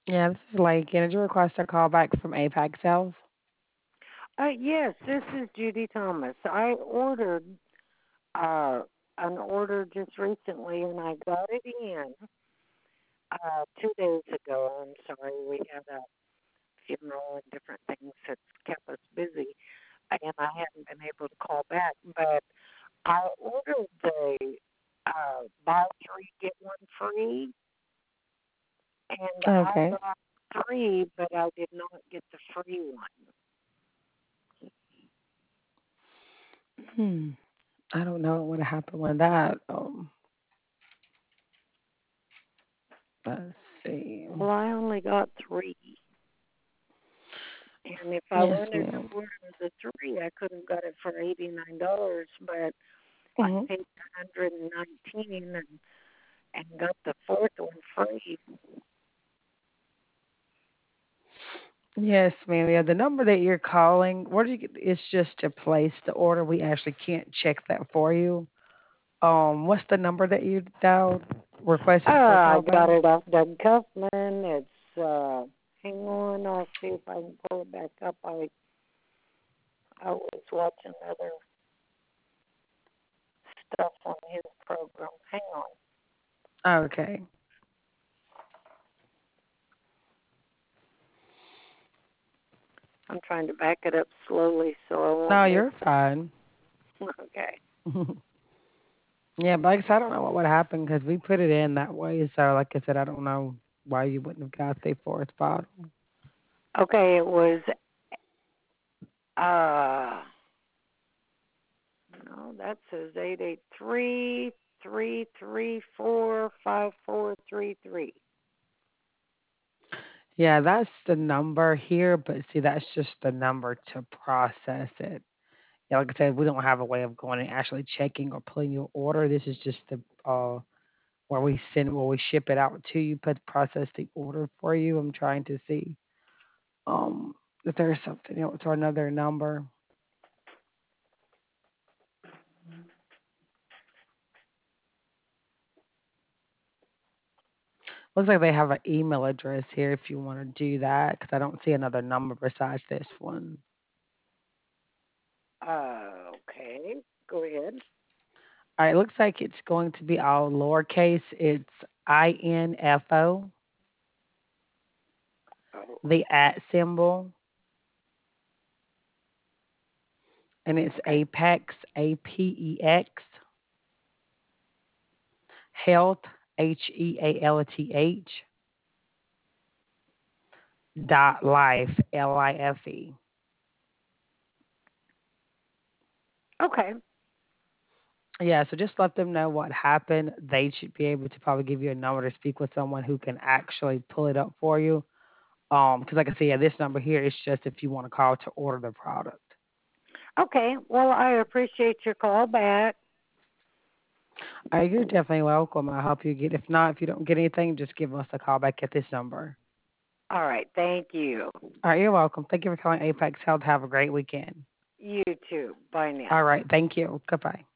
Yeah, this is Lake. And did you request a call back from Apex Health? Yes, this is Judy Thomas. I ordered uh, an order just recently, and I got it in 2 days ago. I'm sorry, we had a funeral and different things that's kept us busy, and I haven't been able to call back. But I ordered the buy three get one free, and I Okay. got three, but I did not get the free one. Hmm. I don't know what happened with that. Let's see. Well, I only got three. And if I Yes, wanted ma'am. to order the three, I could have got it for $89, but I Hmm. paid 119 and got the fourth one free. Yes, ma'am. Yeah, the number that you're calling, where do you get, it's just to place the order. We actually can't check that for you. What's the number that you dialed requested for a I call got back? it off Doug Kaufman. It's hang on, I'll see if I can pull it back up. I was watching other stuff on his program. Hang on. Okay. I'm trying to back it up slowly so I No, won't miss you're fine. it. Okay. Yeah, but like I said, I don't know what would happen because we put it in that way. So, like I said, I don't know why you wouldn't have got the fourth bottle. Okay, it was uh no, that says 883-334-5433. Yeah, that's the number here, but see, that's just the number to process it. Yeah, like I said, we don't have a way of going and actually checking or pulling your order. This is just the where we ship it out to you, put process the order for you. I'm trying to see um if there's something else or another number. Looks like they have an email address here if you want to do that, because I don't see another number besides this one. Okay, go ahead. All right, it looks like it's going to be all lowercase. It's info, Oh, the at symbol, and it's okay. Apex, APEX, health, HEALTH, dot life, LIFE. Okay. Yeah, so just let them know what happened. They should be able to probably give you a number to speak with someone who can actually pull it up for you. Because like I said, yeah, this number here is just if you want to call to order the product. Okay. Well, I appreciate your call back. All right, you're definitely welcome. I hope you get. If not, if you don't get anything, just give us a call back at this number. All right. Thank you. All right, you're welcome. Thank you for calling Apex Health. Have a great weekend. You too. Bye now. All right, thank you. Goodbye.